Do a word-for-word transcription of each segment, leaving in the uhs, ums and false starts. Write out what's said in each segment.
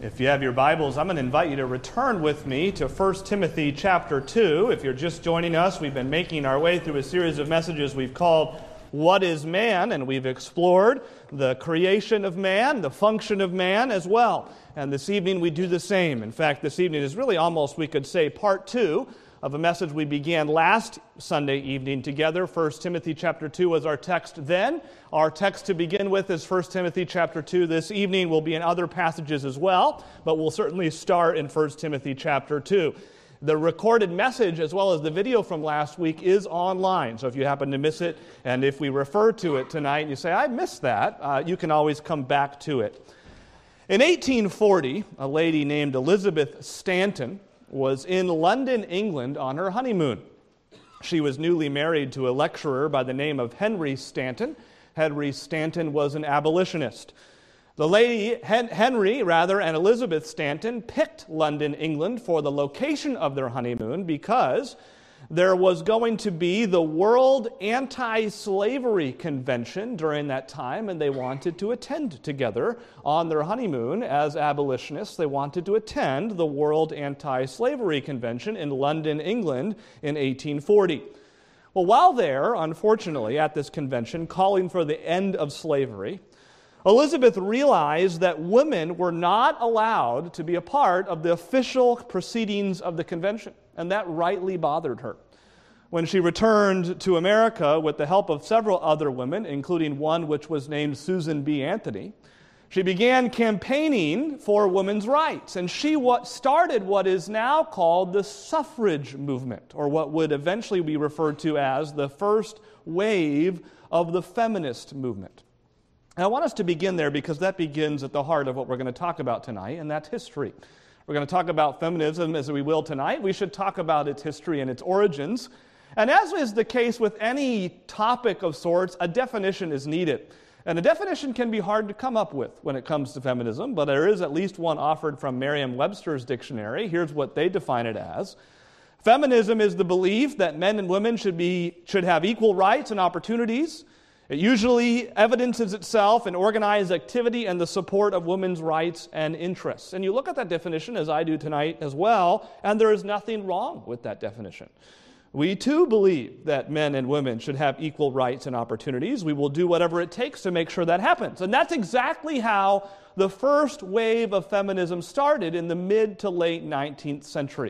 If you have your Bibles, I'm going to invite you to return with me to First Timothy chapter two. If you're just joining us, we've been making our way through a series of messages we've called What is Man? And we've explored the creation of man, the function of man as well. And this evening we do the same. In fact, this evening is really almost, we could say, part two of a message we began last Sunday evening together. First Timothy chapter two was our text then. Our text to begin with is First Timothy chapter two. This evening will be in other passages as well, but we'll certainly start in First Timothy chapter two. The recorded message as well as the video from last week is online, so if you happen to miss it, and if we refer to it tonight and you say, I missed that, uh, you can always come back to it. In eighteen forty, a lady named Elizabeth Stanton was in London, England on her honeymoon. She was newly married to a lecturer by the name of Henry Stanton. Henry Stanton was an abolitionist. The lady, Hen- Henry, rather, and Elizabeth Stanton picked London, England for the location of their honeymoon because there was going to be the World Anti-Slavery Convention during that time, and they wanted to attend together on their honeymoon as abolitionists. They wanted to attend the World Anti-Slavery Convention in London, England in eighteen forty. Well, while there, unfortunately, at this convention, calling for the end of slavery, Elizabeth realized that women were not allowed to be a part of the official proceedings of the convention, and that rightly bothered her. When she returned to America with the help of several other women, including one which was named Susan B. Anthony, she began campaigning for women's rights, and she what started what is now called the suffrage movement, or what would eventually be referred to as the first wave of the feminist movement. And I want us to begin there because that begins at the heart of what we're going to talk about tonight, and that's history. We're going to talk about feminism as we will tonight. We should talk about its history and its origins. And as is the case with any topic of sorts, a definition is needed. And a definition can be hard to come up with when it comes to feminism, but there is at least one offered from Merriam-Webster's dictionary. Here's what they define it as. Feminism is the belief that men and women should be should have equal rights and opportunities. It usually evidences itself in organized activity and the support of women's rights and interests. And you look at that definition, as I do tonight as well, and there is nothing wrong with that definition. We too believe that men and women should have equal rights and opportunities. We will do whatever it takes to make sure that happens. And that's exactly how the first wave of feminism started in the mid to late nineteenth century.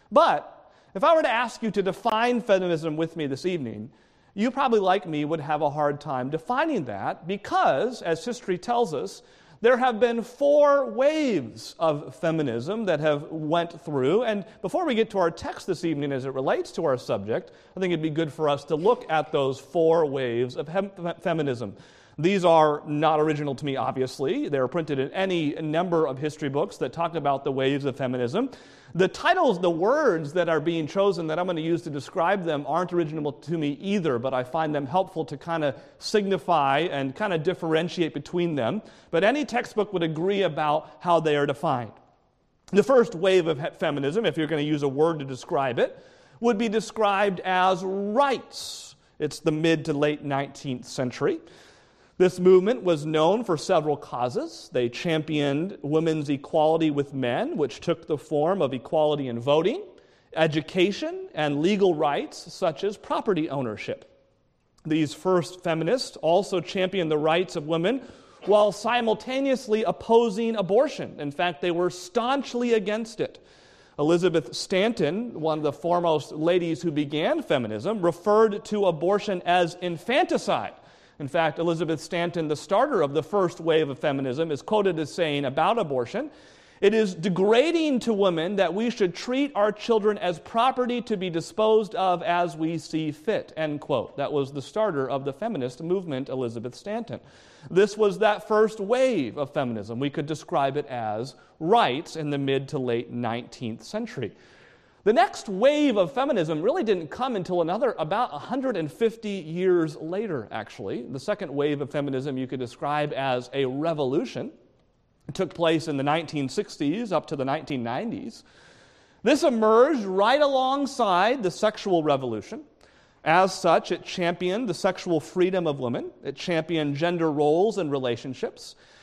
But if I were to ask you to define feminism with me this evening, you probably, like me, would have a hard time defining that because, as history tells us, there have been four waves of feminism that have went through. And before we get to our text this evening as it relates to our subject, I think it'd be good for us to look at those four waves of hem- feminism. These are not original to me, obviously. They're printed in any number of history books that talk about the waves of feminism. The titles, the words that are being chosen that I'm going to use to describe them aren't original to me either, but I find them helpful to kind of signify and kind of differentiate between them. But any textbook would agree about how they are defined. The first wave of feminism, if you're going to use a word to describe it, would be described as rights. It's the mid to late nineteenth century. This movement was known for several causes. They championed women's equality with men, which took the form of equality in voting, education, and legal rights such as property ownership. These first feminists also championed the rights of women while simultaneously opposing abortion. In fact, they were staunchly against it. Elizabeth Stanton, one of the foremost ladies who began feminism, referred to abortion as infanticide. In fact, Elizabeth Stanton, the starter of the first wave of feminism, is quoted as saying about abortion, "It is degrading to women that we should treat our children as property to be disposed of as we see fit," end quote. That was the starter of the feminist movement, Elizabeth Stanton. This was that first wave of feminism. We could describe it as rights in the mid to late nineteenth century. The next wave of feminism really didn't come until another about one hundred fifty years later, actually. The second wave of feminism you could describe as a revolution. It took place in the nineteen sixties up to the nineteen nineties. This emerged right alongside the sexual revolution. As such, it championed the sexual freedom of women. It championed gender roles and relationships.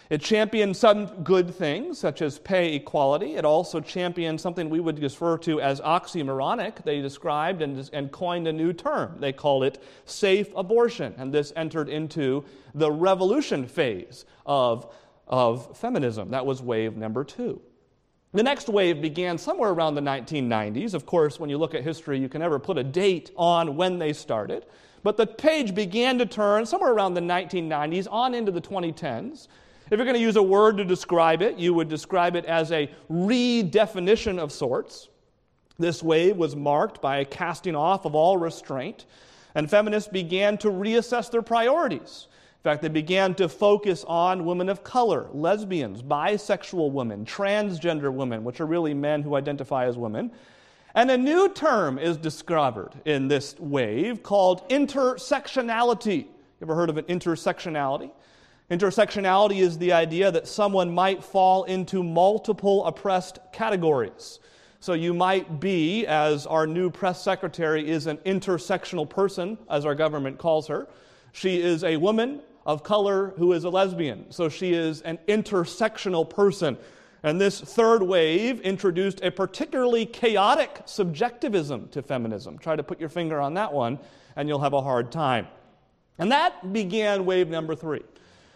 It championed some good things, such as pay equality. It also championed something we would refer to as oxymoronic. They described and, and coined a new term. They called it safe abortion. And this entered into the revolution phase of, of feminism. That was wave number two. The next wave began somewhere around the nineteen nineties. Of course, when you look at history, you can never put a date on when they started. But the page began to turn somewhere around the nineteen nineties on into the twenty tens. If you're going to use a word to describe it, you would describe it as a redefinition of sorts. This wave was marked by a casting off of all restraint, and feminists began to reassess their priorities. In fact, they began to focus on women of color, lesbians, bisexual women, transgender women, which are really men who identify as women. And a new term is discovered in this wave called intersectionality. You ever heard of an intersectionality? Intersectionality is the idea that someone might fall into multiple oppressed categories. So you might be, as our new press secretary is an intersectional person, as our government calls her. She is a woman of color who is a lesbian. So she is an intersectional person. And this third wave introduced a particularly chaotic subjectivism to feminism. Try to put your finger on that one, and you'll have a hard time. And that began wave number three.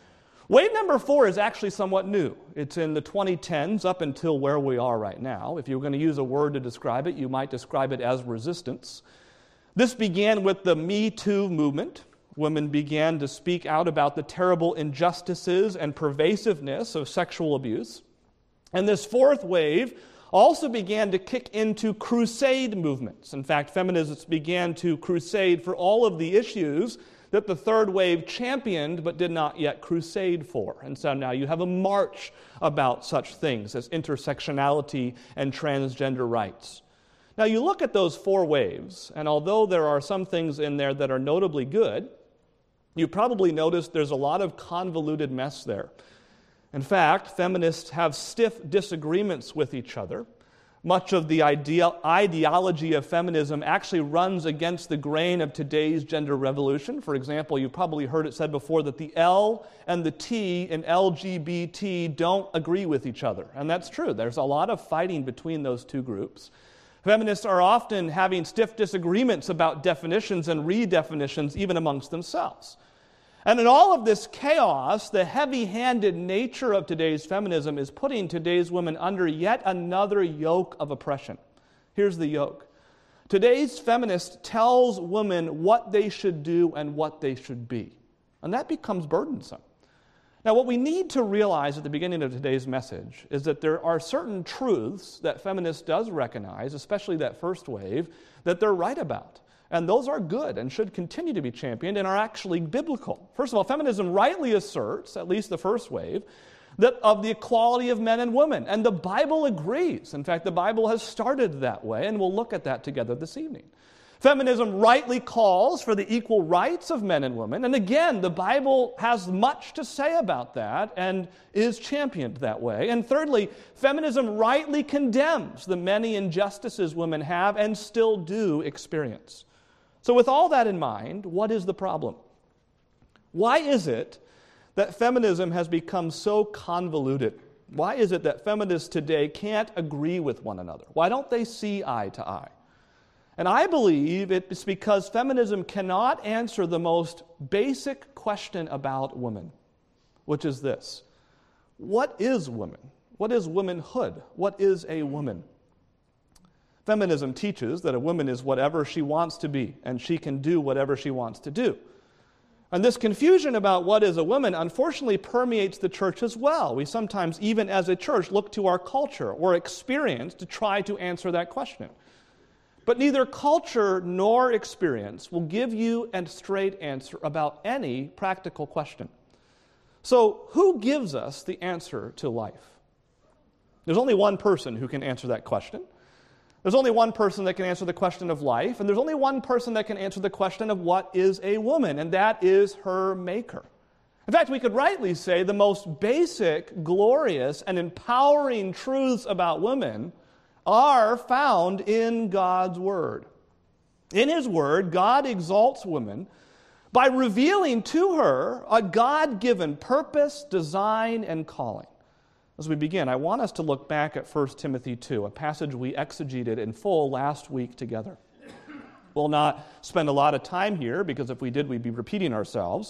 Wave number four is actually somewhat new. It's in the twenty tens up until where we are right now. If you were going to use a word to describe it, you might describe it as resistance. This began with the Me Too movement. Women began to speak out about the terrible injustices and pervasiveness of sexual abuse. And this fourth wave also began to kick into crusade movements. In fact, feminists began to crusade for all of the issues that the third wave championed but did not yet crusade for. And so now you have a march about such things as intersectionality and transgender rights. Now you look at those four waves, and although there are some things in there that are notably good, you probably noticed there's a lot of convoluted mess there. In fact, feminists have stiff disagreements with each other. Much of the idea, ideology of feminism actually runs against the grain of today's gender revolution. For example, you've probably heard it said before that the L and the T in L G B T don't agree with each other. And that's true. There's a lot of fighting between those two groups. Feminists are often having stiff disagreements about definitions and redefinitions even amongst themselves. And in all of this chaos, the heavy-handed nature of today's feminism is putting today's women under yet another yoke of oppression. Here's the yoke. Today's feminist tells women what they should do and what they should be. And that becomes burdensome. Now, what we need to realize at the beginning of today's message is that there are certain truths that feminists does recognize, especially that first wave, that they're right about. And those are good and should continue to be championed and are actually biblical. First of all, feminism rightly asserts, at least the first wave, that of the equality of men and women. And the Bible agrees. In fact, the Bible has started that way, and we'll look at that together this evening. Feminism rightly calls for the equal rights of men and women. And again, the Bible has much to say about that and is championed that way. And thirdly, feminism rightly condemns the many injustices women have and still do experience. So with all that in mind, what is the problem? Why is it that feminism has become so convoluted? Why is it that feminists today can't agree with one another? Why don't they see eye to eye? And I believe it's because feminism cannot answer the most basic question about women, which is this: what is woman? What is womanhood? What is a woman? Feminism teaches that a woman is whatever she wants to be, and she can do whatever she wants to do. And this confusion about what is a woman unfortunately permeates the church as well. We sometimes, even as a church, look to our culture or experience to try to answer that question. But neither culture nor experience will give you a straight answer about any practical question. So, who gives us the answer to life? There's only one person who can answer that question. There's only one person that can answer the question of life, and there's only one person that can answer the question of what is a woman, and that is her maker. In fact, we could rightly say the most basic, glorious, and empowering truths about women are found in God's Word. In His Word, God exalts women by revealing to her a God-given purpose, design, and calling. As we begin, I want us to look back at First Timothy two, a passage we exegeted in full last week together. We'll not spend a lot of time here, because if we did, we'd be repeating ourselves.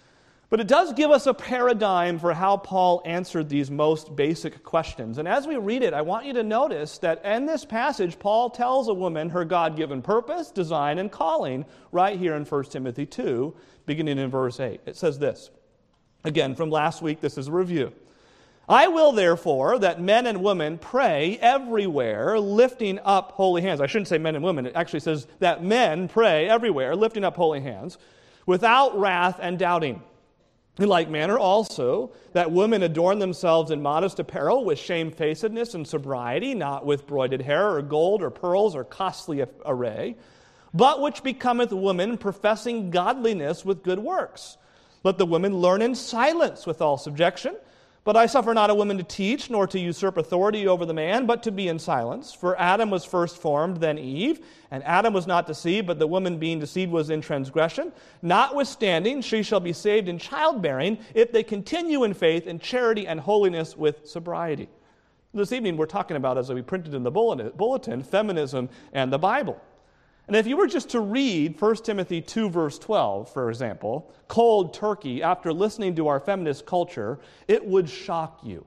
But it does give us a paradigm for how Paul answered these most basic questions. And as we read it, I want you to notice that in this passage, Paul tells a woman her God-given purpose, design, and calling right here in First Timothy two, beginning in verse eight. It says this. Again, from last week, this is a review. I will, therefore, that men and women pray everywhere, lifting up holy hands. I shouldn't say men and women. It actually says that men pray everywhere, lifting up holy hands, without wrath and doubting. In like manner also, that women adorn themselves in modest apparel with shamefacedness and sobriety, not with broided hair or gold or pearls or costly array, but which becometh woman professing godliness with good works. Let the women learn in silence with all subjection. But I suffer not a woman to teach, nor to usurp authority over the man, but to be in silence. For Adam was first formed, then Eve. And Adam was not deceived, but the woman being deceived was in transgression. Notwithstanding, she shall be saved in childbearing, if they continue in faith, in charity, and holiness with sobriety. This evening we're talking about, as we printed in the bulletin, feminism and the Bible. And if you were just to read First Timothy two, verse twelve, for example, cold turkey, after listening to our feminist culture, it would shock you.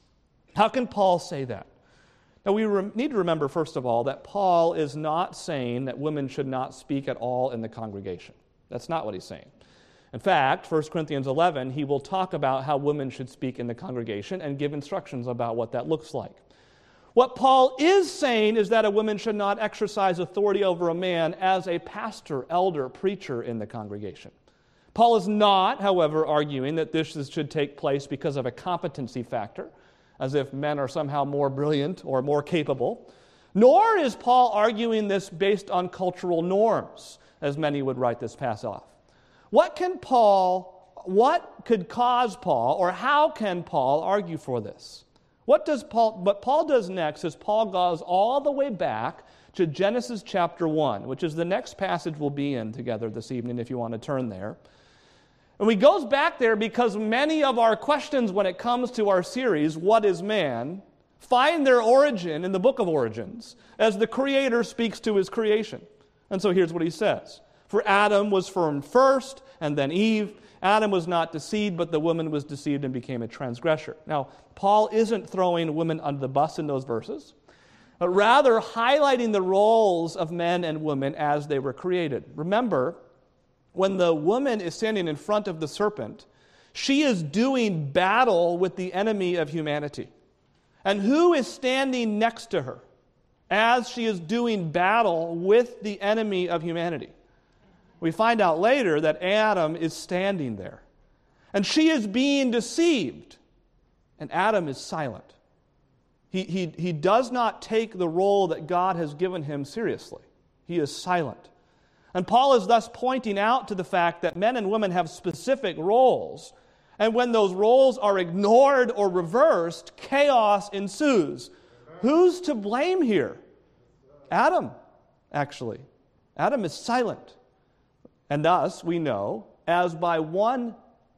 How can Paul say that? Now, we re- need to remember, first of all, that Paul is not saying that women should not speak at all in the congregation. That's not what he's saying. In fact, First Corinthians eleven, he will talk about how women should speak in the congregation and give instructions about what that looks like. What Paul is saying is that a woman should not exercise authority over a man as a pastor, elder, preacher in the congregation. Paul is not, however, arguing that this should take place because of a competency factor, as if men are somehow more brilliant or more capable. Nor is Paul arguing this based on cultural norms, as many would write this pass off. What can Paul, what could cause Paul, or how can Paul argue for this? What does Paul, what Paul does next is Paul goes all the way back to Genesis chapter one, which is the next passage we'll be in together this evening if you want to turn there. And he goes back there because many of our questions when it comes to our series, What is Man?, find their origin in the book of Origins as the Creator speaks to his creation. And so here's what he says. For Adam was formed first, and then Eve. Adam was not deceived, but the woman was deceived and became a transgressor. Now, Paul isn't throwing women under the bus in those verses, but rather highlighting the roles of men and women as they were created. Remember, when the woman is standing in front of the serpent, she is doing battle with the enemy of humanity. And who is standing next to her as she is doing battle with the enemy of humanity? We find out later that Adam is standing there. And she is being deceived. And Adam is silent. He, he, he does not take the role that God has given him seriously. He is silent. And Paul is thus pointing out to the fact that men and women have specific roles. And when those roles are ignored or reversed, chaos ensues. Who's to blame here? Adam, actually. Adam is silent. And thus, we know, as by one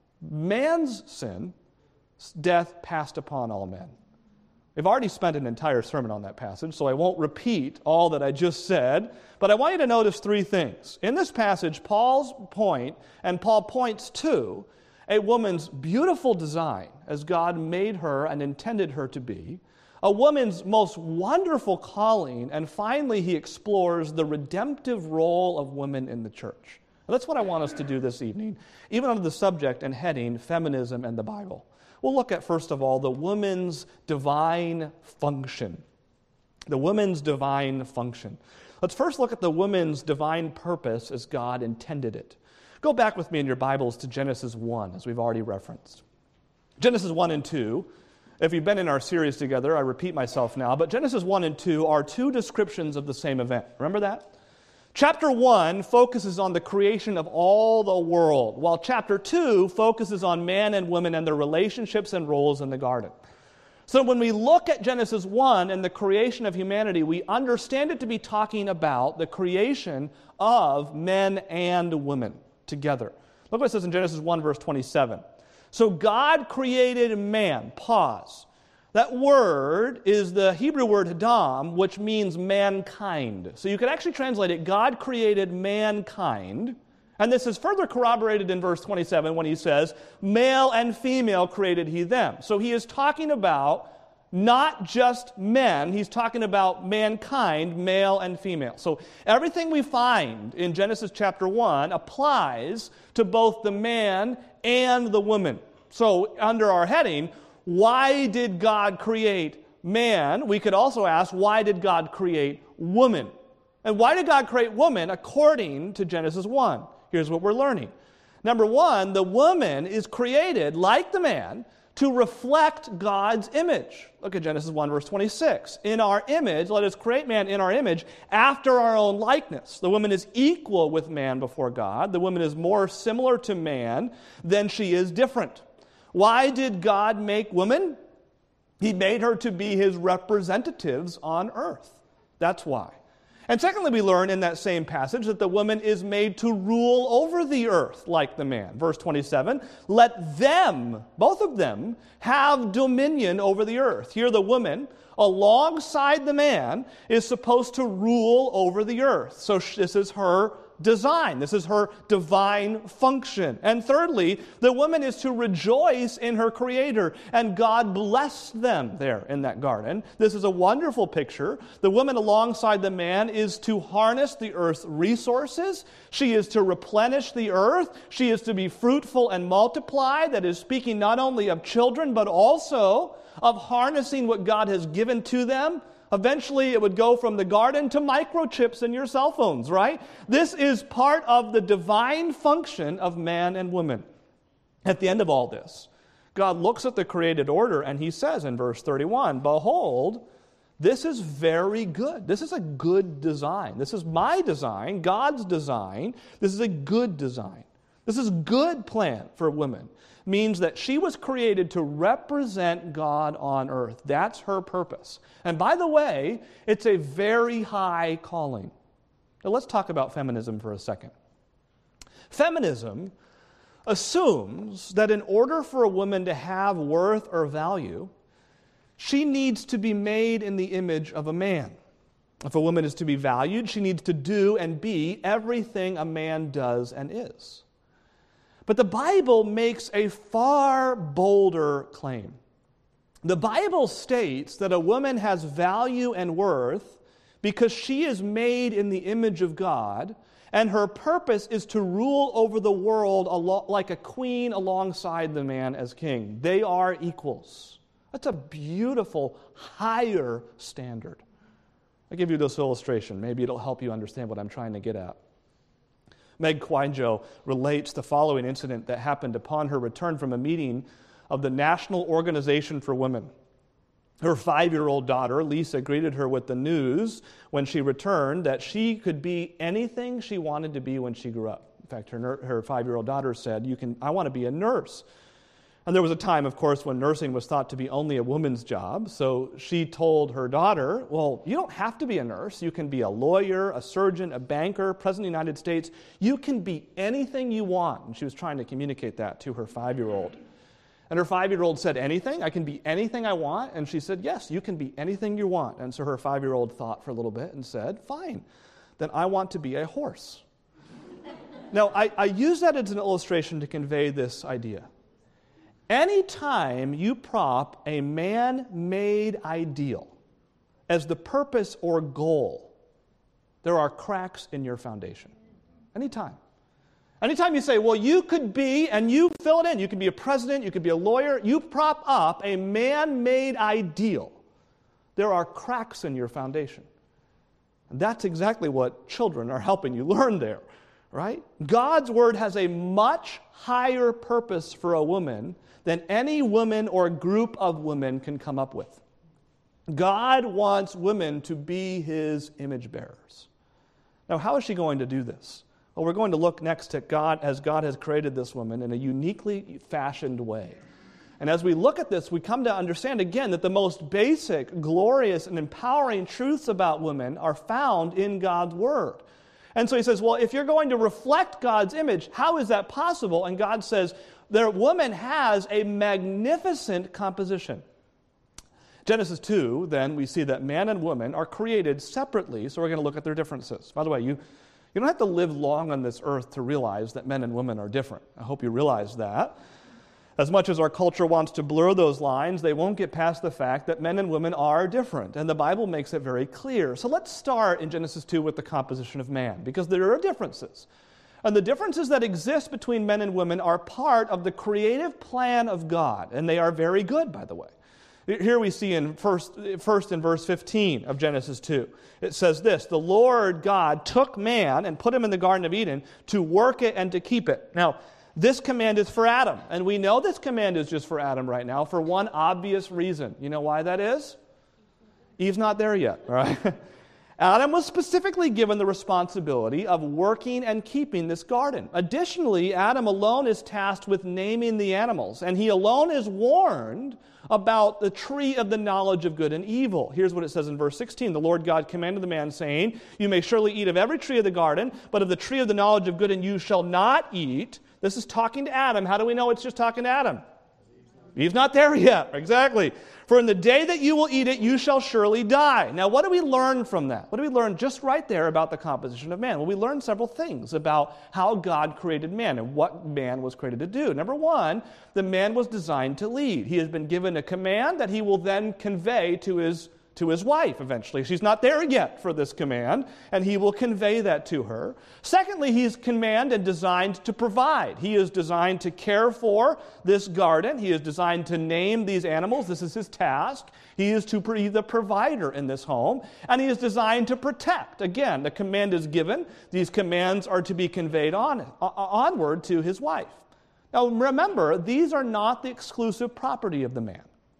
man's sin, death passed upon all men. We've already spent an entire sermon on that passage, so I won't repeat all that I just said, but I want you to notice three things. In this passage, Paul's point, and Paul points to, a woman's beautiful design, as God made her and intended her to be, a woman's most wonderful calling, and finally he explores the redemptive role of women in the church. And that's what I want us to do this evening, even under the subject and heading, Feminism and the Bible. We'll look at, first of all, the woman's divine function. The woman's divine function. Let's first look at the woman's divine purpose as God intended it. Go back with me in your Bibles to Genesis one, as we've already referenced. Genesis one and two, if you've been in our series together, I repeat myself now, but Genesis one and two are two descriptions of the same event. Remember that? Chapter one focuses on the creation of all the world, while chapter two focuses on man and woman and their relationships and roles in the garden. So when we look at Genesis one and the creation of humanity, we understand it to be talking about the creation of men and women together. Look what it says in Genesis one, verse twenty-seven. So God created man. Pause. That word is the Hebrew word Adam, which means mankind. So you could actually translate it, God created mankind. And this is further corroborated in verse twenty-seven when he says, male and female created he them. So he is talking about not just men, he's talking about mankind, male and female. So everything we find in Genesis chapter one applies to both the man and the woman. So under our heading, why did God create man? We could also ask, why did God create woman? And why did God create woman according to Genesis one? Here's what we're learning. Number one, the woman is created, like the man, to reflect God's image. Look at Genesis one, verse twenty-six. In our image, let us create man in our image, after our own likeness. The woman is equal with man before God. The woman is more similar to man than she is different. Why did God make woman? He made her to be his representatives on earth. That's why. And secondly, we learn in that same passage that the woman is made to rule over the earth like the man. Verse twenty-seven, let them, both of them, have dominion over the earth. Here the woman, alongside the man, is supposed to rule over the earth. So this is her design. This is her divine function. And thirdly, the woman is to rejoice in her Creator, and God blessed them there in that garden. This is a wonderful picture. The woman alongside the man is to harness the earth's resources. She is to replenish the earth. She is to be fruitful and multiply. That is speaking not only of children, but also of harnessing what God has given to them. Eventually, it would go from the garden to microchips in your cell phones, right? This is part of the divine function of man and woman. At the end of all this, God looks at the created order and he says in verse thirty-one, behold, this is very good. This is a good design. This is my design, God's design. This is a good design. This is a good plan for women. Means that she was created to represent God on earth. That's her purpose. And by the way, it's a very high calling. Now let's talk about feminism for a second. Feminism assumes that in order for a woman to have worth or value, she needs to be made in the image of a man. If a woman is to be valued, she needs to do and be everything a man does and is. But the Bible makes a far bolder claim. The Bible states that a woman has value and worth because she is made in the image of God, and her purpose is to rule over the world like a queen alongside the man as king. They are equals. That's a beautiful, higher standard. I'll give you this illustration. Maybe it'll help you understand what I'm trying to get at. Meg Quinjo relates the following incident that happened upon her return from a meeting of the National Organization for Women. Her five-year-old daughter, Lisa, greeted her with the news when she returned that she could be anything she wanted to be when she grew up. In fact, her, her five-year-old daughter said, "You can. I want to be a nurse." And there was a time, of course, when nursing was thought to be only a woman's job. So she told her daughter, well, you don't have to be a nurse. You can be a lawyer, a surgeon, a banker, president of the United States. You can be anything you want. And she was trying to communicate that to her five-year-old. And her five-year-old said, anything? I can be anything I want? And she said, yes, you can be anything you want. And so her five-year-old thought for a little bit and said, fine, then I want to be a horse. Now, I, I use that as an illustration to convey this idea. Anytime you prop a man-made ideal as the purpose or goal, there are cracks in your foundation. Anytime. Anytime you say, well, you could be, and you fill it in, you could be a president, you could be a lawyer, you prop up a man-made ideal, there are cracks in your foundation. And that's exactly what children are helping you learn there, right? God's word has a much higher purpose for a woman than any woman or group of women can come up with. God wants women to be his image bearers. Now, how is she going to do this? Well, we're going to look next at God as God has created this woman in a uniquely fashioned way. And as we look at this, we come to understand again that the most basic, glorious, and empowering truths about women are found in God's Word. And so he says, well, if you're going to reflect God's image, how is that possible? And God says, the woman has a magnificent composition. Genesis two, then, we see that man and woman are created separately, so we're going to look at their differences. By the way, you, you don't have to live long on this earth to realize that men and women are different. I hope you realize that. As much as our culture wants to blur those lines, they won't get past the fact that men and women are different, and the Bible makes it very clear. So let's start in Genesis two with the composition of man, because there are differences. And the differences that exist between men and women are part of the creative plan of God, and they are very good, by the way. Here we see in first, first in verse fifteen of Genesis two, it says this, the Lord God took man and put him in the Garden of Eden to work it and to keep it. Now, this command is for Adam, and we know this command is just for Adam right now for one obvious reason. You know why that is? Eve's not there yet, right? Adam was specifically given the responsibility of working and keeping this garden. Additionally, Adam alone is tasked with naming the animals, and he alone is warned about the tree of the knowledge of good and evil. Here's what it says in verse sixteen. The Lord God commanded the man, saying, you may surely eat of every tree of the garden, but of the tree of the knowledge of good and you shall not eat. This is talking to Adam. How do we know it's just talking to Adam? Eve's not there yet. Exactly. For in the day that you will eat it, you shall surely die. Now, what do we learn from that? What do we learn just right there about the composition of man? Well, we learn several things about how God created man and what man was created to do. Number one, the man was designed to lead. He has been given a command that he will then convey to his to his wife eventually. She's not there yet for this command, and he will convey that to her. Secondly, he is commanded and designed to provide. He is designed to care for this garden. He is designed to name these animals. This is his task. He is to be the provider in this home, and he is designed to protect. Again, the command is given. These commands are to be conveyed on, onward to his wife. Now remember, these are not the exclusive property of the man.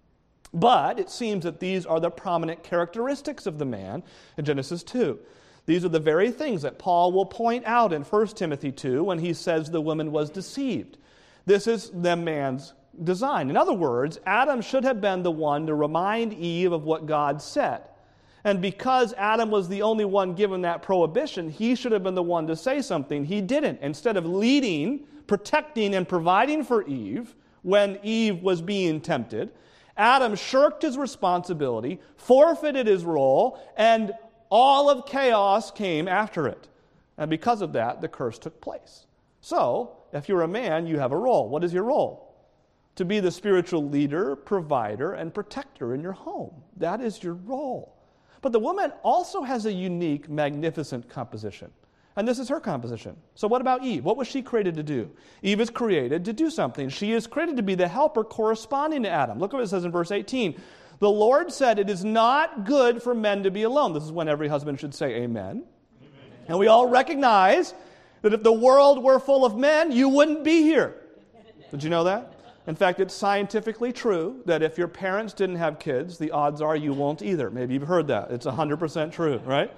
But it seems that these are the prominent characteristics of the man in Genesis two. These are the very things that Paul will point out in First Timothy two when he says the woman was deceived. This is the man's design. In other words, Adam should have been the one to remind Eve of what God said. And because Adam was the only one given that prohibition, he should have been the one to say something. He didn't. Instead of leading, protecting, and providing for Eve when Eve was being tempted, Adam shirked his responsibility, forfeited his role, and all of chaos came after it. And because of that, the curse took place. So, if you're a man, you have a role. What is your role? To be the spiritual leader, provider, and protector in your home. That is your role. But the woman also has a unique, magnificent composition. And this is her composition. So what about Eve? What was she created to do? Eve is created to do something. She is created to be the helper corresponding to Adam. Look what it says in verse eighteen. The Lord said, it is not good for men to be alone. This is when every husband should say amen. Amen. And we all recognize that if the world were full of men, you wouldn't be here. Did you know that? In fact, it's scientifically true that if your parents didn't have kids, the odds are you won't either. Maybe you've heard that. It's one hundred percent true, right?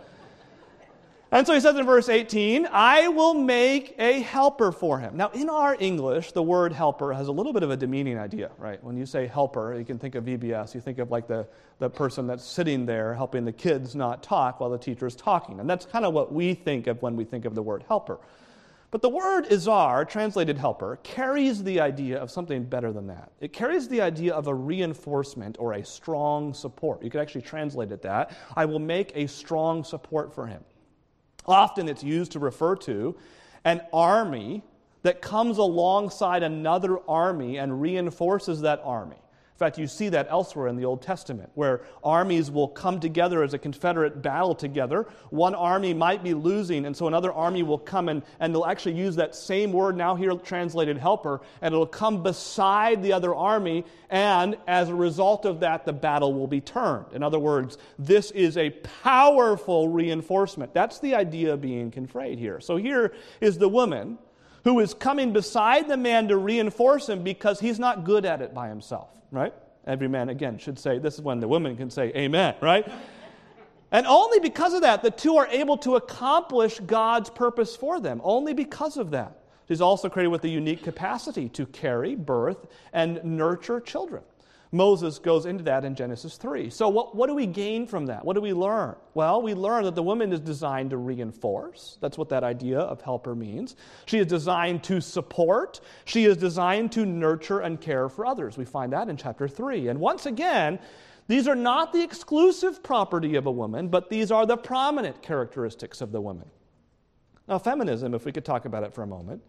And so he says in verse eighteen, I will make a helper for him. Now, in our English, the word helper has a little bit of a demeaning idea, right? When you say helper, you can think of V B S. You think of like the, the person that's sitting there helping the kids not talk while the teacher is talking. And that's kind of what we think of when we think of the word helper. But the word izar, translated helper, carries the idea of something better than that. It carries the idea of a reinforcement or a strong support. You could actually translate it that. I will make a strong support for him. Often it's used to refer to an army that comes alongside another army and reinforces that army. In fact, you see that elsewhere in the Old Testament, where armies will come together as a Confederate battle together. One army might be losing, and so another army will come and, and they'll actually use that same word, now here translated helper, and it'll come beside the other army, and as a result of that, the battle will be turned. In other words, this is a powerful reinforcement. That's the idea being conveyed here. So here is the woman who is coming beside the man to reinforce him because he's not good at it by himself. Right? Every man, again, should say, this is when the woman can say amen, right? And only because of that, the two are able to accomplish God's purpose for them. Only because of that. She's also created with a unique capacity to carry, birth, and nurture children. Moses goes into that in Genesis three. So what, what do we gain from that? What do we learn? Well, we learn that the woman is designed to reinforce. That's what that idea of helper means. She is designed to support. She is designed to nurture and care for others. We find that in chapter three. And once again, these are not the exclusive property of a woman, but these are the prominent characteristics of the woman. Now, feminism, if we could talk about it for a moment,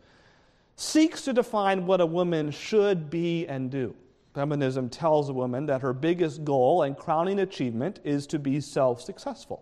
seeks to define what a woman should be and do. Feminism tells a woman that her biggest goal and crowning achievement is to be self-successful.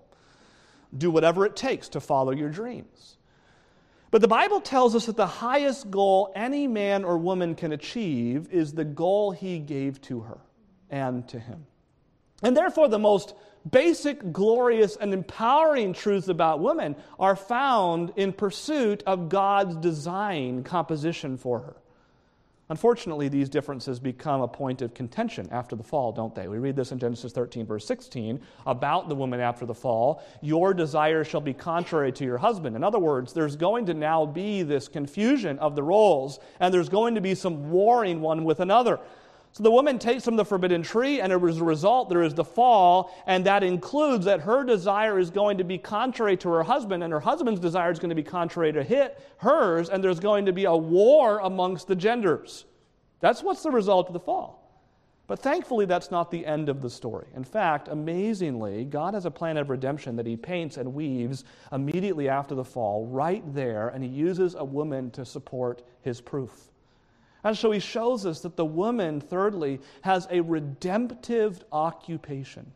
Do whatever it takes to follow your dreams. But the Bible tells us that the highest goal any man or woman can achieve is the goal he gave to her and to him. And therefore, the most basic, glorious, and empowering truths about women are found in pursuit of God's design composition for her. Unfortunately, these differences become a point of contention after the fall, don't they? We read this in Genesis thirteen, verse sixteen, about the woman after the fall. Your desire shall be contrary to your husband. In other words, there's going to now be this confusion of the roles, and there's going to be some warring one with another. So the woman takes from the forbidden tree, and as a result, there is the fall, and that includes that her desire is going to be contrary to her husband, and her husband's desire is going to be contrary to hit hers, and there's going to be a war amongst the genders. That's what's the result of the fall. But thankfully, that's not the end of the story. In fact, amazingly, God has a plan of redemption that he paints and weaves immediately after the fall, right there, and he uses a woman to support his proof. And so he shows us that the woman, thirdly, has a redemptive occupation.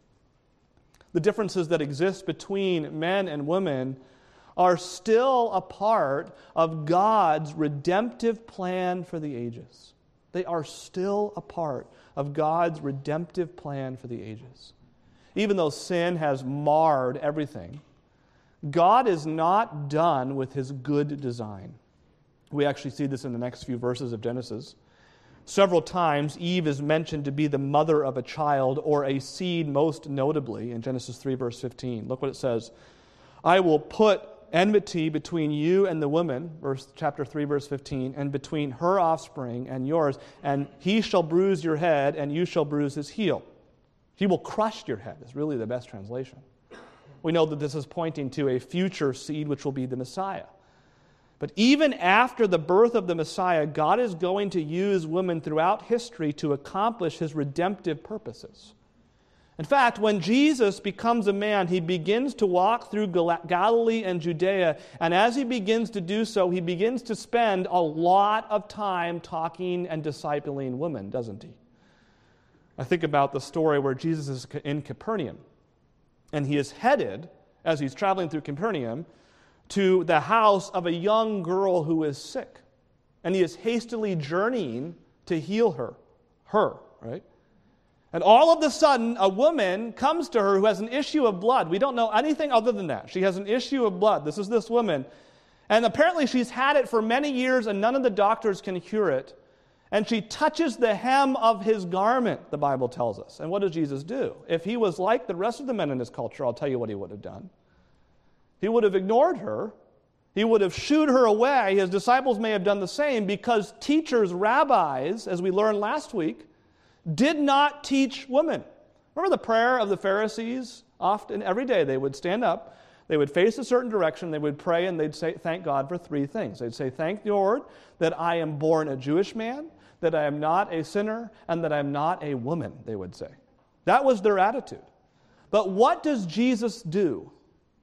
The differences that exist between men and women are still a part of God's redemptive plan for the ages. They are still a part of God's redemptive plan for the ages. Even though sin has marred everything, God is not done with his good design. We actually see this in the next few verses of Genesis. Several times, Eve is mentioned to be the mother of a child or a seed, most notably in Genesis three, verse fifteen. Look what it says. I will put enmity between you and the woman, verse chapter three, verse fifteen, and between her offspring and yours, and he shall bruise your head, and you shall bruise his heel. He will crush your head, is really the best translation. We know that this is pointing to a future seed, which will be the Messiah. But even after the birth of the Messiah, God is going to use women throughout history to accomplish his redemptive purposes. In fact, when Jesus becomes a man, he begins to walk through Galilee and Judea, and as he begins to do so, he begins to spend a lot of time talking and discipling women, doesn't he? I think about the story where Jesus is in Capernaum, and he is headed, as he's traveling through Capernaum, to the house of a young girl who is sick. And he is hastily journeying to heal her. Her, right? And all of a sudden, a woman comes to her who has an issue of blood. We don't know anything other than that. She has an issue of blood. This is this woman. And apparently she's had it for many years, and none of the doctors can cure it. And she touches the hem of his garment, the Bible tells us. And what does Jesus do? If he was like the rest of the men in his culture, I'll tell you what he would have done. He would have ignored her. He would have shooed her away. His disciples may have done the same because teachers, rabbis, as we learned last week, did not teach women. Remember the prayer of the Pharisees? Often, every day, they would stand up, they would face a certain direction, they would pray, and they'd say, thank God for three things. They'd say, thank the Lord that I am born a Jewish man, that I am not a sinner, and that I am not a woman, they would say. That was their attitude. But what does Jesus do?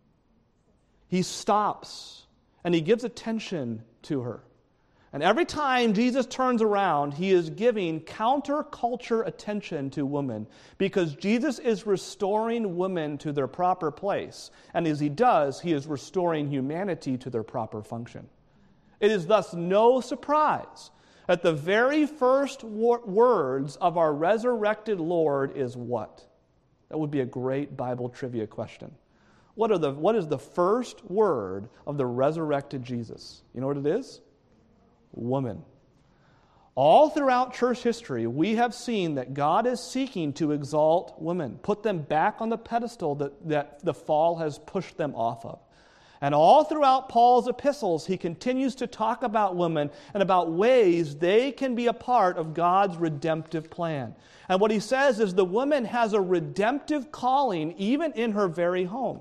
He stops and he gives attention to her. And every time Jesus turns around, he is giving counterculture attention to women because Jesus is restoring women to their proper place. And as he does, he is restoring humanity to their proper function. It is thus no surprise that the very first wor- words of our resurrected Lord is what? That would be a great Bible trivia question. What are the what is the first word of the resurrected Jesus? You know what it is? Woman. All throughout church history, we have seen that God is seeking to exalt women, put them back on the pedestal that, that the fall has pushed them off of. And all throughout Paul's epistles, he continues to talk about women and about ways they can be a part of God's redemptive plan. And what he says is the woman has a redemptive calling even in her very home.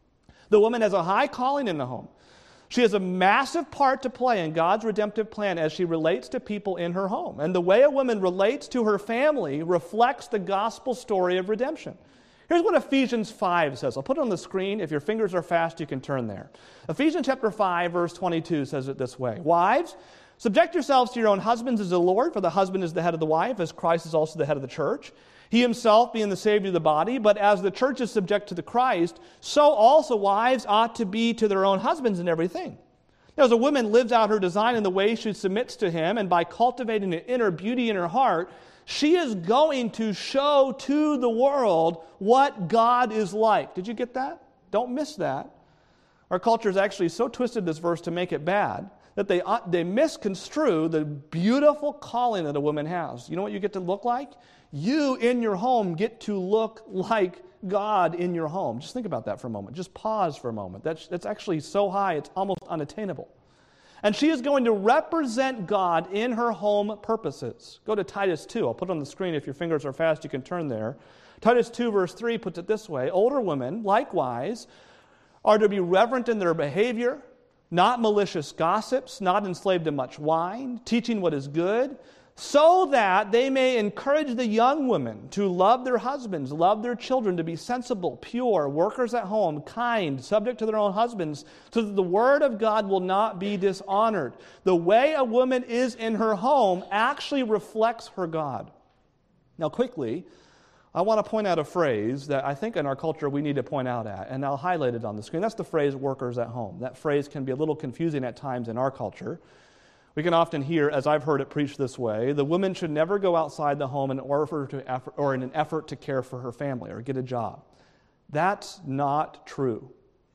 The woman has a high calling in the home. She has a massive part to play in God's redemptive plan as she relates to people in her home. And the way a woman relates to her family reflects the gospel story of redemption. Here's what Ephesians five says. I'll put it on the screen. If your fingers are fast, you can turn there. Ephesians chapter five, verse twenty-two says it this way. Wives, subject yourselves to your own husbands as the Lord, for the husband is the head of the wife, as Christ is also the head of the church. He himself being the Savior of the body, but as the church is subject to the Christ, so also wives ought to be to their own husbands in everything. Now, as a woman lives out her design in the way she submits to him, and by cultivating an inner beauty in her heart, she is going to show to the world what God is like. Did you get that? Don't miss that. Our culture is actually so twisted this verse to make it bad that they, uh, they misconstrue the beautiful calling that a woman has. You know what you get to look like? You in your home get to look like God in your home. Just think about that for a moment. Just pause for a moment. That's, that's actually so high it's almost unattainable. And she is going to represent God in her home purposes. Go to Titus two. I'll put it on the screen. If your fingers are fast, you can turn there. Titus two, verse three puts it this way. Older women, likewise, are to be reverent in their behavior, not malicious gossips, not enslaved to much wine, teaching what is good, so that they may encourage the young women to love their husbands, love their children, to be sensible, pure, workers at home, kind, subject to their own husbands, so that the word of God will not be dishonored. The way a woman is in her home actually reflects her God. Now, quickly, I want to point out a phrase that I think in our culture we need to point out at, and I'll highlight it on the screen. That's the phrase, workers at home. That phrase can be a little confusing at times in our culture. We can often hear, as I've heard it preached this way, the woman should never go outside the home in order to effort, or in an effort to care for her family or get a job. That's not true.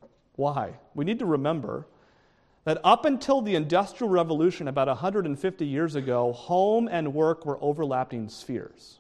Why? We need to remember that up until the Industrial Revolution about one hundred fifty years ago, home and work were overlapping spheres.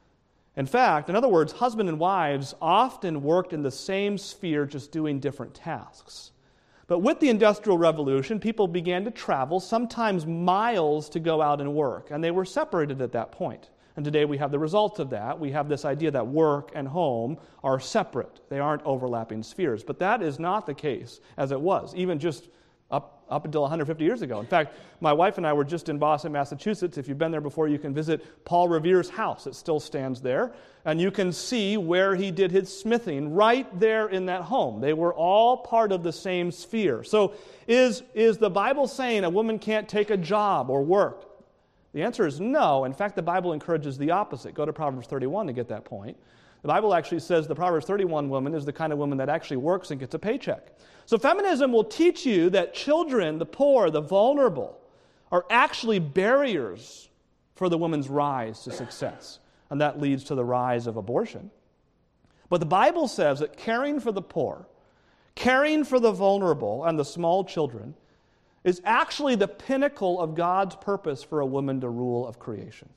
In fact, in other words, husband and wives often worked in the same sphere, just doing different tasks. But with the Industrial Revolution, people began to travel, sometimes miles, to go out and work. And they were separated at that point. And today we have the results of that. We have this idea that work and home are separate. They aren't overlapping spheres. But that is not the case as it was, even just up, up until one hundred fifty years ago. In fact, my wife and I were just in Boston, Massachusetts. If you've been there before, you can visit Paul Revere's house. It still stands there. And you can see where he did his smithing right there in that home. They were all part of the same sphere. So is, is the Bible saying a woman can't take a job or work? The answer is no. In fact, the Bible encourages the opposite. Go to Proverbs thirty-one to get that point. The Bible actually says the Proverbs thirty-one woman is the kind of woman that actually works and gets a paycheck. So feminism will teach you that children, the poor, the vulnerable, are actually barriers for the woman's rise to success. And that leads to the rise of abortion. But the Bible says that caring for the poor, caring for the vulnerable and the small children is actually the pinnacle of God's purpose for a woman to rule of creation.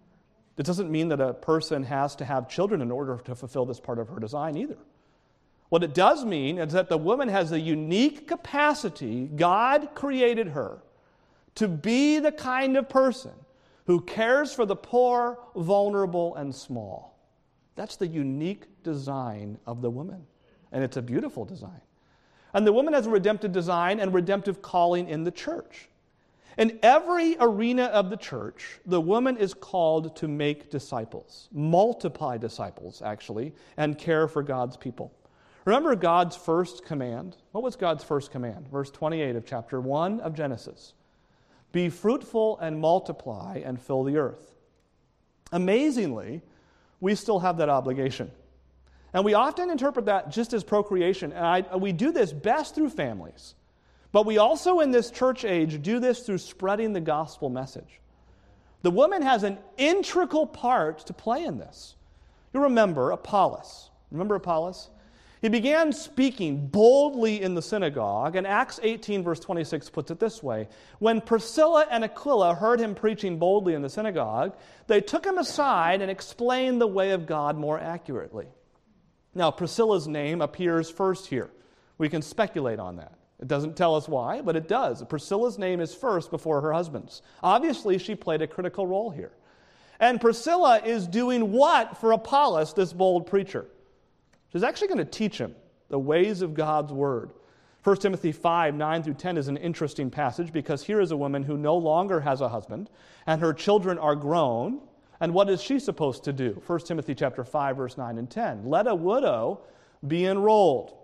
It doesn't mean that a person has to have children in order to fulfill this part of her design either. What it does mean is that the woman has a unique capacity, God created her, to be the kind of person who cares for the poor, vulnerable, and small. That's the unique design of the woman. And it's a beautiful design. And the woman has a redemptive design and redemptive calling in the church. In every arena of the church, the woman is called to make disciples, multiply disciples, actually, and care for God's people. Remember God's first command? What was God's first command? Verse twenty-eight of chapter one of Genesis. Be fruitful and multiply and fill the earth. Amazingly, we still have that obligation. And we often interpret that just as procreation. And I, we do this best through families. But we also, in this church age, do this through spreading the gospel message. The woman has an integral part to play in this. You remember Apollos. Remember Apollos? He began speaking boldly in the synagogue, and Acts eighteen, verse twenty-six puts it this way. When Priscilla and Aquila heard him preaching boldly in the synagogue, they took him aside and explained the way of God more accurately. Now, Priscilla's name appears first here. We can speculate on that. It doesn't tell us why, but it does. Priscilla's name is first before her husband's. Obviously, she played a critical role here. And Priscilla is doing what for Apollos, this bold preacher? She's actually going to teach him the ways of God's word. First Timothy five, nine through ten is an interesting passage because here is a woman who no longer has a husband, and her children are grown. And what is she supposed to do? First Timothy chapter five, verse nine and ten. Let a widow be enrolled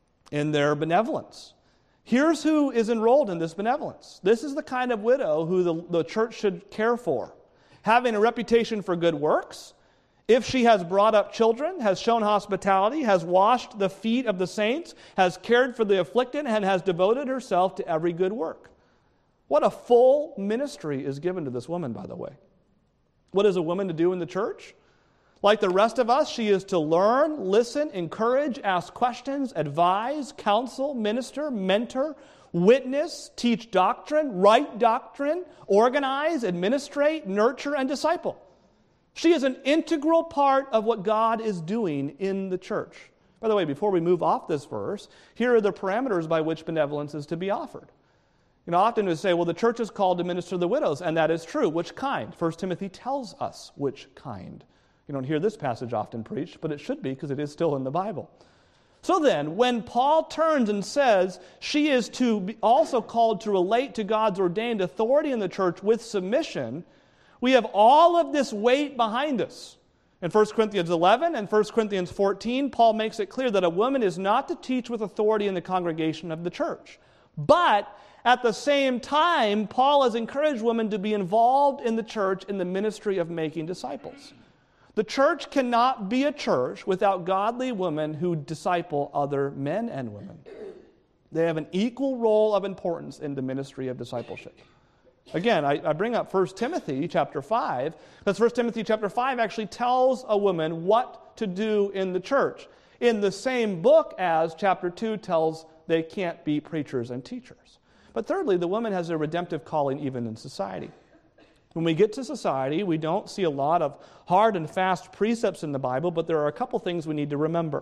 in their benevolence. Here's who is enrolled in this benevolence. This is the kind of widow who the, the church should care for. Having a reputation for good works, if she has brought up children, has shown hospitality, has washed the feet of the saints, has cared for the afflicted, and has devoted herself to every good work. What a full ministry is given to this woman, by the way. What is a woman to do in the church? Like the rest of us, she is to learn, listen, encourage, ask questions, advise, counsel, minister, mentor, witness, teach doctrine, write doctrine, organize, administrate, nurture, and disciple. She is an integral part of what God is doing in the church. By the way, before we move off this verse, here are the parameters by which benevolence is to be offered. You know, often we say, well, the church is called to minister to the widows, and that is true. Which kind? First Timothy tells us which kind. You don't hear this passage often preached, but it should be because it is still in the Bible. So then, when Paul turns and says she is to be also called to relate to God's ordained authority in the church with submission, we have all of this weight behind us. In First Corinthians eleven and First Corinthians fourteen, Paul makes it clear that a woman is not to teach with authority in the congregation of the church. But at the same time, Paul has encouraged women to be involved in the church in the ministry of making disciples. The church cannot be a church without godly women who disciple other men and women. They have an equal role of importance in the ministry of discipleship. Again, I, I bring up First Timothy chapter five, because First Timothy chapter five actually tells a woman what to do in the church, in the same book as chapter two tells they can't be preachers and teachers. But thirdly, the woman has a redemptive calling even in society. When we get to society, we don't see a lot of hard and fast precepts in the Bible, but there are a couple things we need to remember.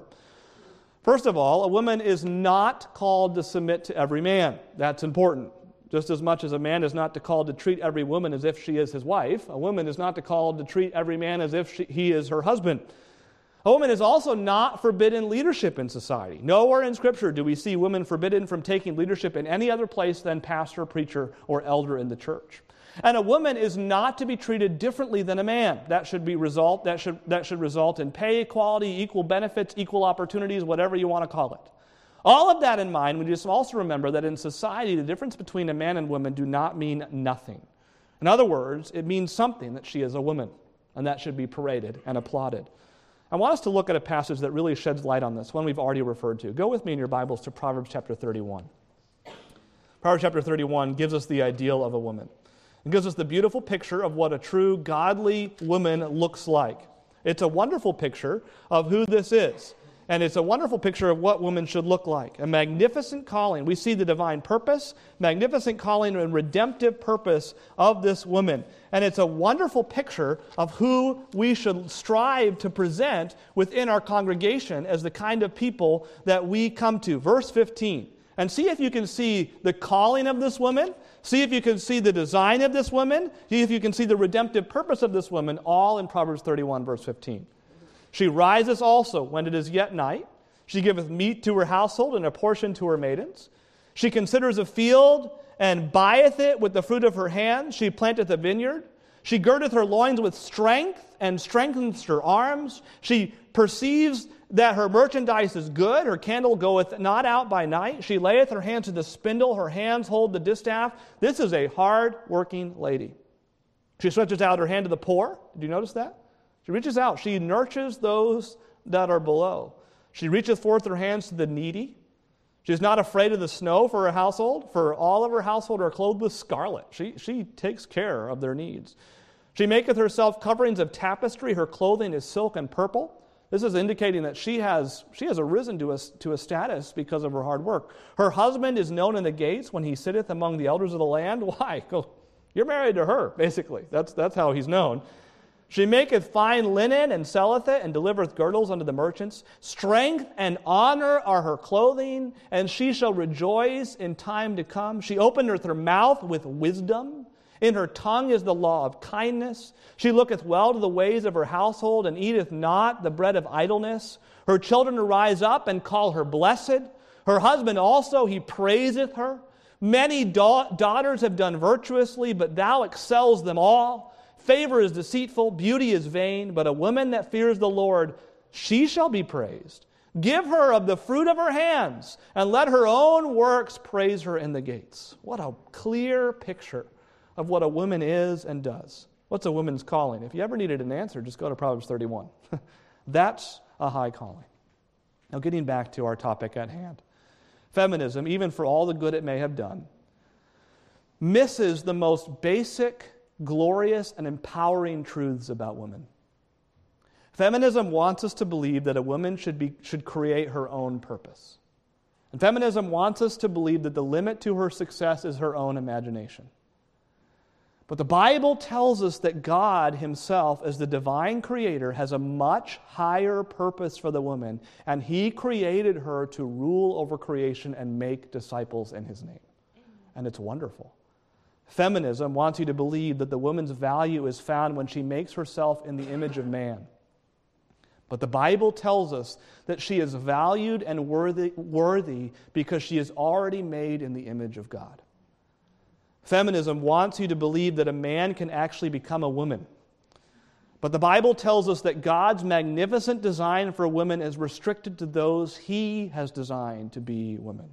First of all, a woman is not called to submit to every man. That's important. Just as much as a man is not to called to treat every woman as if she is his wife, a woman is not to called to treat every man as if she, he is her husband. A woman is also not forbidden leadership in society. Nowhere in Scripture do we see women forbidden from taking leadership in any other place than pastor, preacher, or elder in the church. And a woman is not to be treated differently than a man. That should be result. That should that should result in pay equality, equal benefits, equal opportunities, whatever you want to call it. All of that in mind, we just also remember that in society, the difference between a man and woman do not mean nothing. In other words, it means something that she is a woman, and that should be paraded and applauded. I want us to look at a passage that really sheds light on this, one we've already referred to. Go with me in your Bibles to Proverbs chapter thirty-one. Proverbs chapter thirty-one gives us the ideal of a woman. It gives us the beautiful picture of what a true godly woman looks like. It's a wonderful picture of who this is. And it's a wonderful picture of what women should look like. A magnificent calling. We see the divine purpose, magnificent calling and redemptive purpose of this woman. And it's a wonderful picture of who we should strive to present within our congregation as the kind of people that we come to. Verse fifteen. And see if you can see the calling of this woman. See if you can see the design of this woman. See if you can see the redemptive purpose of this woman, all in Proverbs thirty-one, verse fifteen. She rises also when it is yet night. She giveth meat to her household and a portion to her maidens. She considers a field and buyeth it with the fruit of her hands. She planteth a vineyard. She girdeth her loins with strength and strengthens her arms. She perceives that her merchandise is good. Her candle goeth not out by night. She layeth her hand to the spindle. Her hands hold the distaff. This is a hard-working lady. She stretches out her hand to the poor. Did you notice that? She reaches out. She nurtures those that are below. She reaches forth her hands to the needy. She is not afraid of the snow for her household, for all of her household are clothed with scarlet. She, she takes care of their needs. She maketh herself coverings of tapestry. Her clothing is silk and purple. This is indicating that she has, she has arisen to a, to a status because of her hard work. Her husband is known in the gates when he sitteth among the elders of the land. Why? You're married to her, basically. That's, that's how he's known. She maketh fine linen and selleth it, and delivereth girdles unto the merchants. Strength and honor are her clothing, and she shall rejoice in time to come. She openeth her mouth with wisdom. In her tongue is the law of kindness. She looketh well to the ways of her household, and eateth not the bread of idleness. Her children arise up and call her blessed. Her husband also, he praiseth her. Many da- daughters have done virtuously, but thou excels them all. Favor is deceitful, beauty is vain, but a woman that fears the Lord, she shall be praised. Give her of the fruit of her hands, and let her own works praise her in the gates. What a clear picture of what a woman is and does. What's a woman's calling? If you ever needed an answer, just go to Proverbs thirty-one. That's a high calling. Now, getting back to our topic at hand. Feminism, even for all the good it may have done, misses the most basic, glorious, and empowering truths about women. Feminism wants us to believe that a woman should be should create her own purpose. And feminism wants us to believe that the limit to her success is her own imagination. But the Bible tells us that God himself, as the divine creator, has a much higher purpose for the woman, and he created her to rule over creation and make disciples in his name. And it's wonderful. Feminism wants you to believe that the woman's value is found when she makes herself in the image of man. But the Bible tells us that she is valued and worthy, worthy because she is already made in the image of God. Feminism wants you to believe that a man can actually become a woman. But the Bible tells us that God's magnificent design for women is restricted to those he has designed to be women.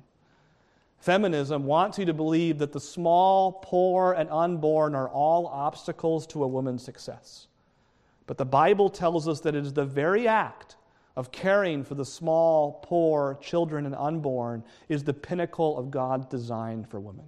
Feminism wants you to believe that the small, poor, and unborn are all obstacles to a woman's success. But the Bible tells us that it is the very act of caring for the small, poor, children, and unborn is the pinnacle of God's design for women.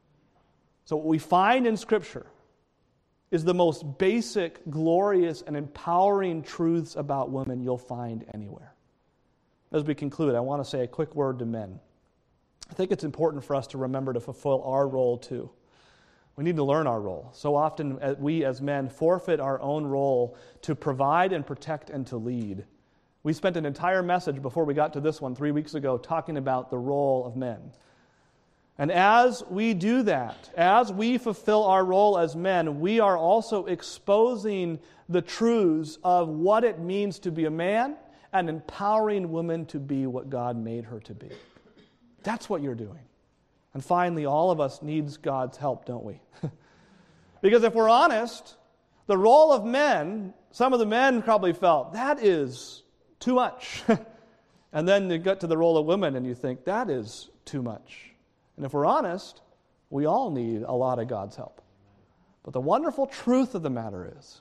So what we find in Scripture is the most basic, glorious, and empowering truths about women you'll find anywhere. As we conclude, I want to say a quick word to men. I think it's important for us to remember to fulfill our role too. We need to learn our role. So often we as men forfeit our own role to provide and protect and to lead. We spent an entire message before we got to this one three weeks ago talking about the role of men. And as we do that, as we fulfill our role as men, we are also exposing the truths of what it means to be a man and empowering women to be what God made her to be. That's what you're doing. And finally, all of us needs God's help, don't we? Because if we're honest, the role of men, some of the men probably felt, that is too much. And then you get to the role of women and you think, that is too much. And if we're honest, we all need a lot of God's help. But the wonderful truth of the matter is,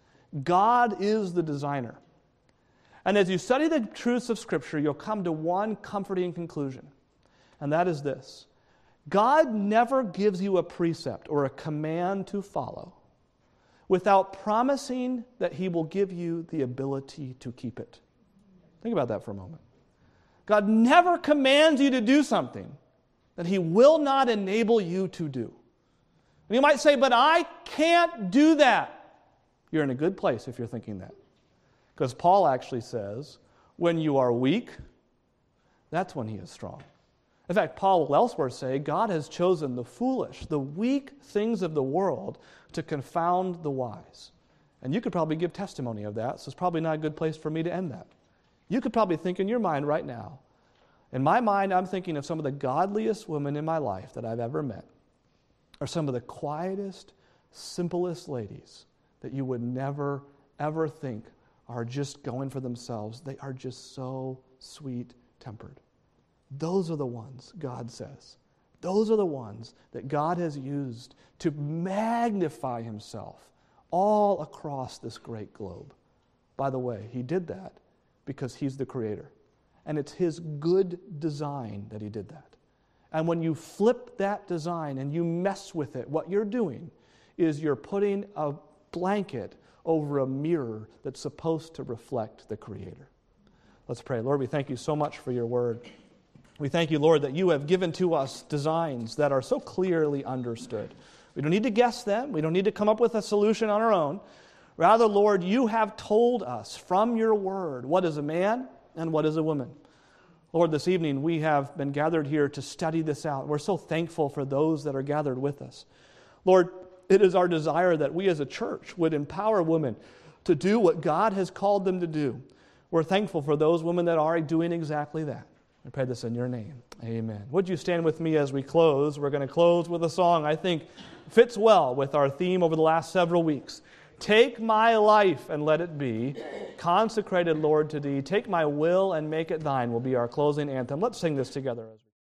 God is the designer. And as you study the truths of Scripture, you'll come to one comforting conclusion. And that is this: God never gives you a precept or a command to follow without promising that He will give you the ability to keep it. Think about that for a moment. God never commands you to do something that He will not enable you to do. And you might say, but I can't do that. You're in a good place if you're thinking that. Because Paul actually says, when you are weak, that's when He is strong. In fact, Paul will elsewhere say, God has chosen the foolish, the weak things of the world to confound the wise. And you could probably give testimony of that, so it's probably not a good place for me to end that. You could probably think in your mind right now, in my mind, I'm thinking of some of the godliest women in my life that I've ever met, or some of the quietest, simplest ladies that you would never, ever think are just going for themselves. They are just so sweet-tempered. Those are the ones, God says. Those are the ones that God has used to magnify Himself all across this great globe. By the way, He did that because He's the Creator. And it's His good design that He did that. And when you flip that design and you mess with it, what you're doing is you're putting a blanket over a mirror that's supposed to reflect the Creator. Let's pray. Lord, we thank You so much for Your word. We thank You, Lord, that You have given to us designs that are so clearly understood. We don't need to guess them. We don't need to come up with a solution on our own. Rather, Lord, you have told us from your word what is a man and what is a woman. Lord, this evening we have been gathered here to study this out. We're so thankful for those that are gathered with us. Lord, it is our desire that we as a church would empower women to do what God has called them to do. We're thankful for those women that are doing exactly that. I pray this in your name. Amen. Would you stand with me as we close? We're going to close with a song I think fits well with our theme over the last several weeks. Take my life and let it be consecrated, Lord, to thee. Take my will and make it thine will be our closing anthem. Let's sing this together.